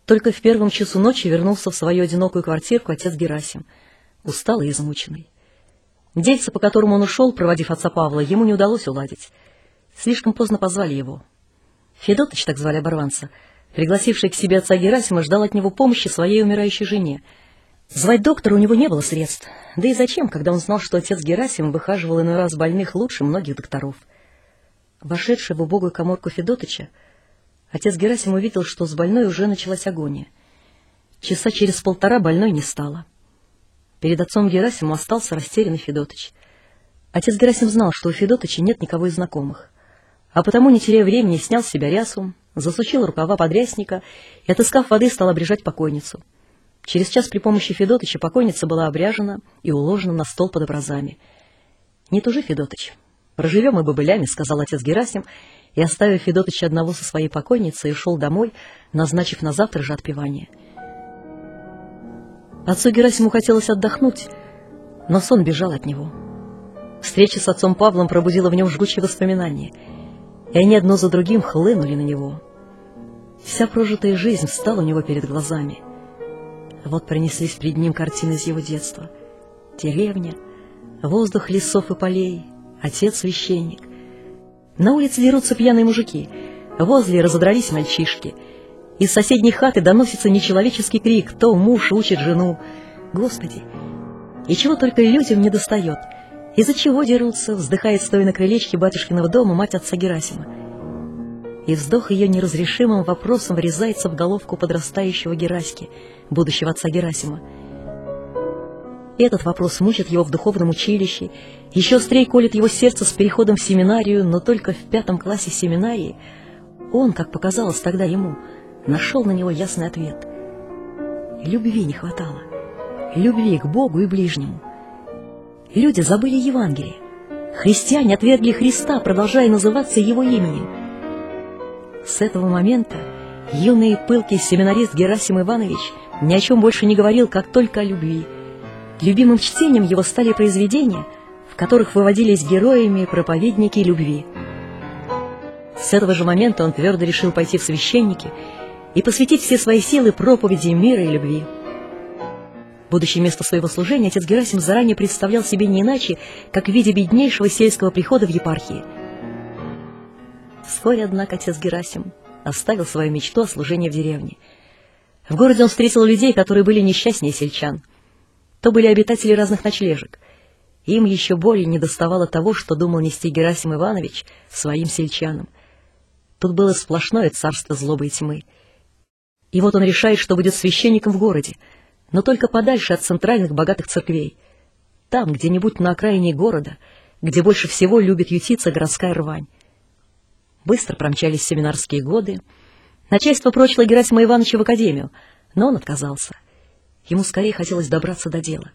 Только в первом часу ночи вернулся в свою одинокую квартирку отец Герасим, усталый и измученный. Дельце, по которому он ушел, проводив отца Павла, ему не удалось уладить. Слишком поздно позвали его. Федотыч, так звали оборванца, пригласивший к себе отца Герасима, ждал от него помощи своей умирающей жене. Звать доктора у него не было средств. Да и зачем, когда он знал, что отец Герасим выхаживал иной раз больных лучше многих докторов. Вошедший в убогую каморку Федотыча, отец Герасим увидел, что с больной уже началась агония. Часа через полтора больной не стало. Перед отцом Герасимом остался растерянный Федотыч. Отец Герасим знал, что у Федотыча нет никого из знакомых, а потому, не теряя времени, снял с себя рясу, засучил рукава подрясника и, отыскав воды, стал обрежать покойницу. Через час при помощи Федотыча покойница была обряжена и уложена на стол под образами. — Не тужи, Федотыч, проживем и бобылями, — сказал отец Герасим, и, оставив Федотыча одного со своей покойницей, ушел домой, назначив на завтра же отпевание. Отцу Герасиму хотелось отдохнуть, но сон бежал от него. Встреча с отцом Павлом пробудила в нем жгучие воспоминания, и они одно за другим хлынули на него. Вся прожитая жизнь встала у него перед глазами. Вот пронеслись пред ним картины из его детства. Деревня, воздух лесов и полей, отец-священник. На улице дерутся пьяные мужики, возле разодрались мальчишки. Из соседней хаты доносится нечеловеческий крик, то муж учит жену. Господи, и чего только людям не достает. Из-за чего дерутся, вздыхает, стоя на крылечке батюшкиного дома, мать отца Герасима. И вздох ее неразрешимым вопросом врезается в головку подрастающего Гераськи, будущего отца Герасима. И этот вопрос мучит его в духовном училище, еще острее колет его сердце с переходом в семинарию, но только в 5 классе семинарии он, как показалось тогда ему, нашел на него ясный ответ. Любви не хватало, любви к Богу и ближнему. Люди забыли Евангелие, христиане отвергли Христа, продолжая называться Его именем. С этого момента юный и пылкий семинарист Герасим Иванович ни о чем больше не говорил, как только о любви. Любимым чтением его стали произведения, в которых выводились героями проповедники любви. С этого же момента он твердо решил пойти в священники и посвятить все свои силы проповеди мира и любви. Будущее место своего служения отец Герасим заранее представлял себе не иначе, как в виде беднейшего сельского прихода в епархии. Вскоре, однако, отец Герасим оставил свою мечту о служении в деревне. В городе он встретил людей, которые были несчастнее сельчан. То были обитатели разных ночлежек. Им еще более недоставало того, что думал нести Герасим Иванович своим сельчанам. Тут было сплошное царство злобы и тьмы. И вот он решает, что будет священником в городе, но только подальше от центральных богатых церквей. Там, где-нибудь на окраине города, где больше всего любит ютиться городская рвань. Быстро промчались семинарские годы. Начальство прочило Герасима Ивановича в академию, но он отказался. Ему скорее хотелось добраться до дела.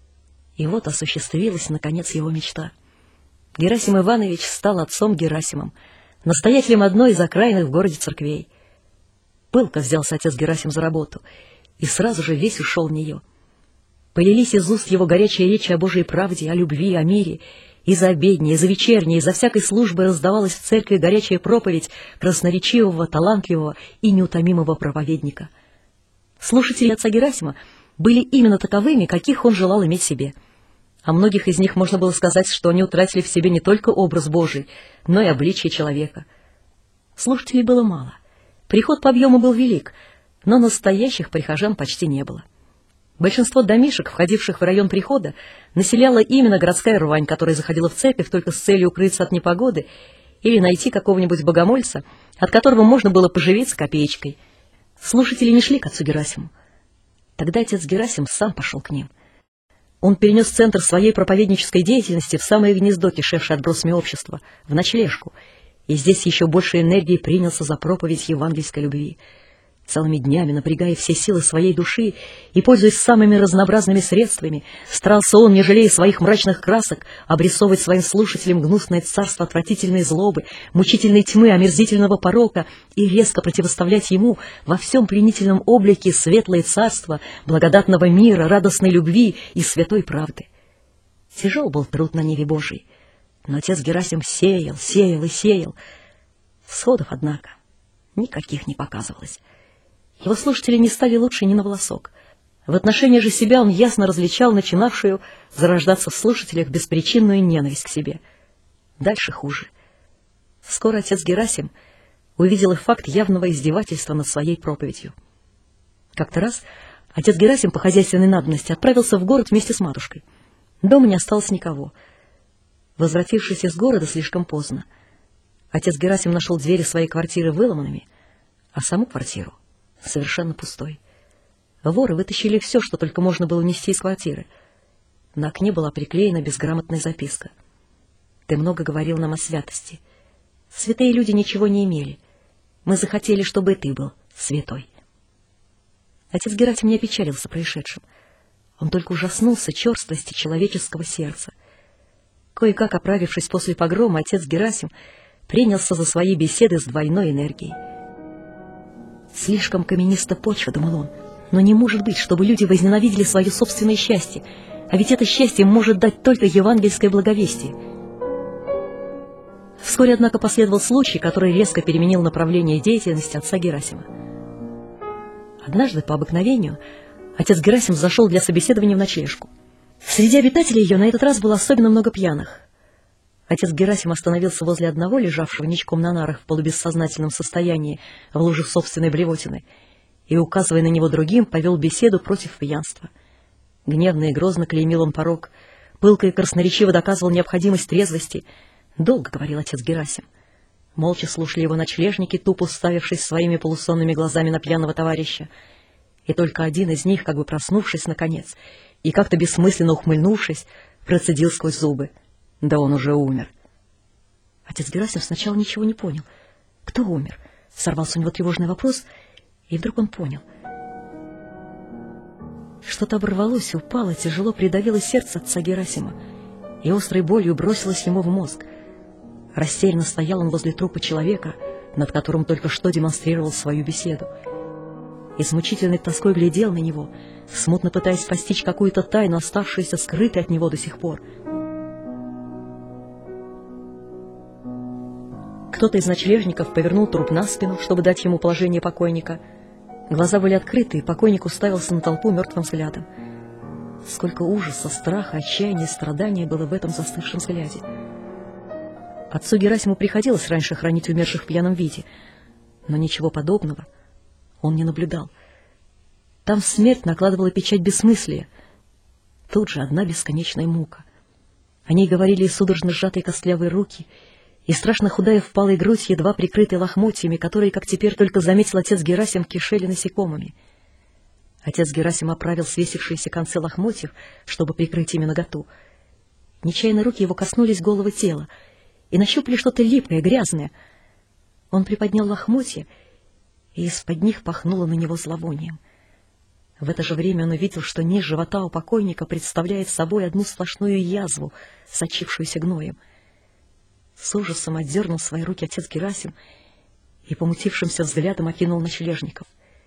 И вот осуществилась, наконец, его мечта. Герасим Иванович стал отцом Герасимом, настоятелем одной из окраинных в городе церквей. Пылко взялся отец Герасим за работу, и сразу же весь ушел в нее. Полились из уст его горячие речи о Божьей правде, о любви, о мире. И за обедней, и за вечерней, и за всякой службой раздавалась в церкви горячая проповедь красноречивого, талантливого и неутомимого проповедника. Слушатели отца Герасима были именно таковыми, каких он желал иметь себе. О многих из них можно было сказать, что они утратили в себе не только образ Божий, но и обличие человека. Слушателей было мало. Приход по объему был велик, но настоящих прихожан почти не было. Большинство домишек, входивших в район прихода, населяла именно городская рвань, которая заходила в церковь только с целью укрыться от непогоды или найти какого-нибудь богомольца, от которого можно было поживиться копеечкой. Слушатели не шли к отцу Герасиму. Тогда отец Герасим сам пошел к ним. Он перенес центр своей проповеднической деятельности в самое гнездо, кишевшее отбросами общества, в ночлежку, и здесь еще больше энергии принялся за проповедь евангельской любви. Целыми днями, напрягая все силы своей души и пользуясь самыми разнообразными средствами, старался он, не жалея своих мрачных красок, обрисовывать своим слушателям гнусное царство отвратительной злобы, мучительной тьмы, омерзительного порока и резко противоставлять ему во всем пленительном облике светлое царство благодатного мира, радостной любви и святой правды. Тяжел был труд на ниве Божией, но отец Герасим сеял, сеял и сеял. Всходов, однако, никаких не показывалось. Его слушатели не стали лучше ни на волосок. В отношении же себя он ясно различал начинавшую зарождаться в слушателях беспричинную ненависть к себе. Дальше хуже. Скоро отец Герасим увидел и факт явного издевательства над своей проповедью. Как-то раз отец Герасим по хозяйственной надобности отправился в город вместе с матушкой. Дома не осталось никого. Возвратившись из города слишком поздно, отец Герасим нашел двери своей квартиры выломанными, а саму квартиру совершенно пустой. Воры вытащили все, что только можно было унести из квартиры. На окне была приклеена безграмотная записка. «Ты много говорил нам о святости. Святые люди ничего не имели. Мы захотели, чтобы и ты был святой». Отец Герасим не опечалился происшедшим. Он только ужаснулся черствости человеческого сердца. Кое-как оправившись после погрома, отец Герасим принялся за свои беседы с двойной энергией. «Слишком камениста почва», — думал он, — «но не может быть, чтобы люди возненавидели свое собственное счастье, а ведь это счастье может дать только евангельское благовестие». Вскоре, однако, последовал случай, который резко переменил направление деятельности отца Герасима. Однажды, по обыкновению, отец Герасим зашел для собеседования в ночлежку. Среди обитателей ее на этот раз было особенно много пьяных. Отец Герасим остановился возле одного, лежавшего ничком на нарах в полубессознательном состоянии, в луже собственной блевотины, и, указывая на него другим, повел беседу против пьянства. Гневно и грозно клеймил он порок, пылко и красноречиво доказывал необходимость трезвости. Долго говорил отец Герасим. Молча слушали его ночлежники, тупо уставившись своими полусонными глазами на пьяного товарища. И только один из них, как бы проснувшись наконец, и как-то бессмысленно ухмыльнувшись, процедил сквозь зубы: «Да он уже умер». Отец Герасим сначала ничего не понял. Кто умер? Сорвался у него тревожный вопрос, и вдруг он понял. Что-то оборвалось, упало, тяжело придавило сердце отца Герасима, и острой болью бросилось ему в мозг. Растерянно стоял он возле трупа человека, над которым только что демонстрировал свою беседу, и с мучительной тоской глядел на него, смутно пытаясь постичь какую-то тайну, оставшуюся скрытой от него до сих пор. Кто-то из ночлежников повернул труп на спину, чтобы дать ему положение покойника. Глаза были открыты, и покойник уставился на толпу мертвым взглядом. Сколько ужаса, страха, отчаяния и страдания было в этом застывшем взгляде. Отцу Герасиму приходилось раньше хранить умерших в пьяном виде, но ничего подобного он не наблюдал. Там смерть накладывала печать бессмыслия. Тут же одна бесконечная мука. О ней говорили и судорожно сжатые костлявые руки, и страшно худая впалая грудь, едва прикрытая лохмотьями, которые, как теперь только заметил отец Герасим, кишели насекомыми. Отец Герасим оправил свесившиеся концы лохмотьев, чтобы прикрыть ими наготу. Нечаянно руки его коснулись голого тела и нащупали что-то липкое, грязное. Он приподнял лохмотья, и из-под них пахнуло на него зловонием. В это же время он увидел, что низ живота у покойника представляет собой одну сплошную язву, сочившуюся гноем. С ужасом отдернул свои руки отец Герасим и помутившимся взглядом окинул ночлежников.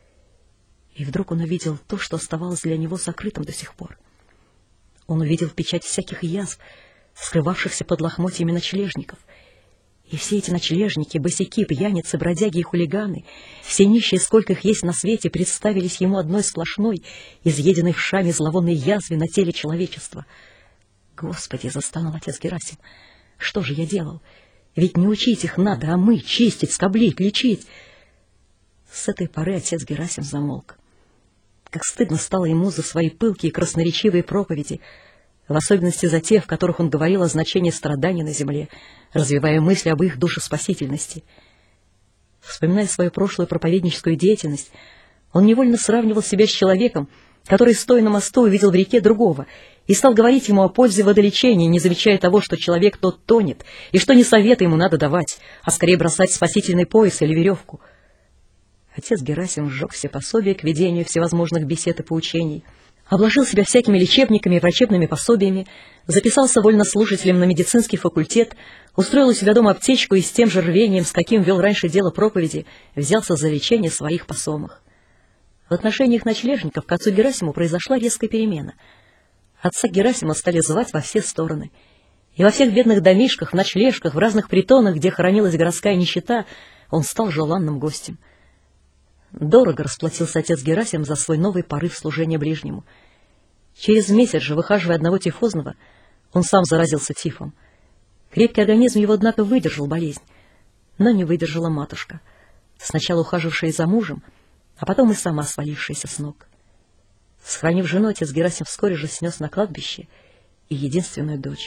И вдруг он увидел то, что оставалось для него закрытым до сих пор. Он увидел печать всяких язв, скрывавшихся под лохмотьями ночлежников. И все эти ночлежники, босяки, пьяницы, бродяги и хулиганы, все нищие, сколько их есть на свете, представились ему одной сплошной, изъеденной вшами зловонной язве на теле человечества. «Господи!» — застонал отец Герасим. «Что же я делал? Ведь не учить их надо, а мы чистить, скоблить, лечить». С этой поры отец Герасим замолк. Как стыдно стало ему за свои пылкие и красноречивые проповеди, в особенности за те, в которых он говорил о значении страданий на земле, развивая мысли об их душеспасительности. Вспоминая свою прошлую проповедническую деятельность, он невольно сравнивал себя с человеком, который, стоя на мосту, увидел в реке другого и стал говорить ему о пользе водолечения, не замечая того, что человек тот тонет, и что не советы ему надо давать, а скорее бросать спасительный пояс или веревку. Отец Герасим сжег все пособия к ведению всевозможных бесед и поучений, обложил себя всякими лечебниками и врачебными пособиями, записался вольнослушателем на медицинский факультет, устроил у себя дома аптечку и с тем же рвением, с каким вел раньше дело проповеди, взялся за лечение своих посомых. В отношениях ночлежников к отцу Герасиму произошла резкая перемена. Отца Герасима стали звать во все стороны. И во всех бедных домишках, в ночлежках, в разных притонах, где хоронилась городская нищета, он стал желанным гостем. Дорого расплатился отец Герасим за свой новый порыв служения ближнему. Через месяц же, выхаживая одного тифозного, он сам заразился тифом. Крепкий организм его, однако, выдержал болезнь, но не выдержала матушка, сначала ухаживавшая за мужем, а потом и сама свалившаяся с ног. Схоронив жену, отец Герасим вскоре же снес на кладбище и единственную дочь.